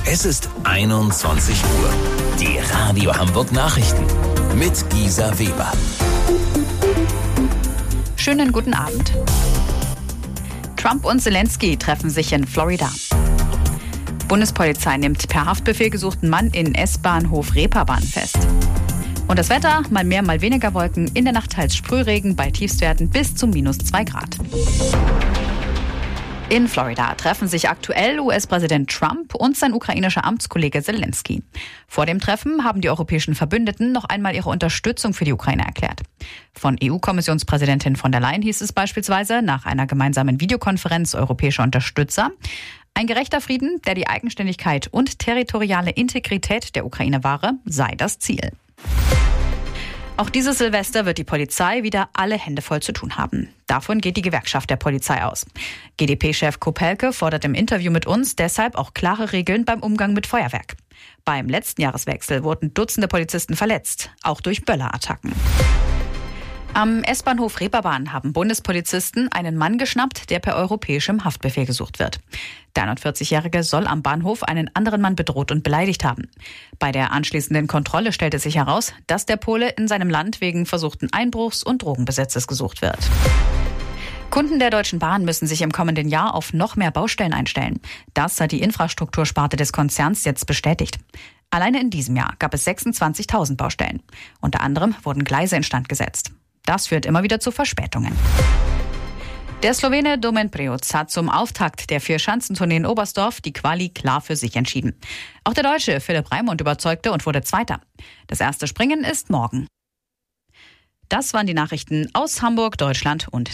Es ist 21 Uhr. Die Radio Hamburg Nachrichten mit Gisa Weber. Schönen guten Abend. Trump und Zelensky treffen sich in Florida. Bundespolizei nimmt per Haftbefehl gesuchten Mann in S-Bahnhof Reeperbahn fest. Und das Wetter, mal mehr, mal weniger Wolken, in der Nacht teils Sprühregen, bei Tiefstwerten bis zu -2 Grad. In Florida treffen sich aktuell US-Präsident Trump und sein ukrainischer Amtskollege Zelensky. Vor dem Treffen haben die europäischen Verbündeten noch einmal ihre Unterstützung für die Ukraine erklärt. Von EU-Kommissionspräsidentin von der Leyen hieß es beispielsweise nach einer gemeinsamen Videokonferenz europäischer Unterstützer: Ein gerechter Frieden, der die Eigenständigkeit und territoriale Integrität der Ukraine wahre, sei das Ziel. Auch dieses Silvester wird die Polizei wieder alle Hände voll zu tun haben. Davon geht die Gewerkschaft der Polizei aus. GdP-Chef Kopelke fordert im Interview mit uns deshalb auch klare Regeln beim Umgang mit Feuerwerk. Beim letzten Jahreswechsel wurden Dutzende Polizisten verletzt, auch durch Böllerattacken. Am S-Bahnhof Reeperbahn haben Bundespolizisten einen Mann geschnappt, der per europäischem Haftbefehl gesucht wird. Der 41-Jährige soll am Bahnhof einen anderen Mann bedroht und beleidigt haben. Bei der anschließenden Kontrolle stellte sich heraus, dass der Pole in seinem Land wegen versuchten Einbruchs und Drogenbesitzes gesucht wird. Kunden der Deutschen Bahn müssen sich im kommenden Jahr auf noch mehr Baustellen einstellen. Das hat die Infrastruktursparte des Konzerns jetzt bestätigt. Alleine in diesem Jahr gab es 26.000 Baustellen. Unter anderem wurden Gleise instand gesetzt. Das führt immer wieder zu Verspätungen. Der Slowene Domen Preoc hat zum Auftakt der Vierschanzentournee in Oberstdorf die Quali klar für sich entschieden. Auch der Deutsche Philipp Raimund überzeugte und wurde Zweiter. Das erste Springen ist morgen. Das waren die Nachrichten aus Hamburg, Deutschland und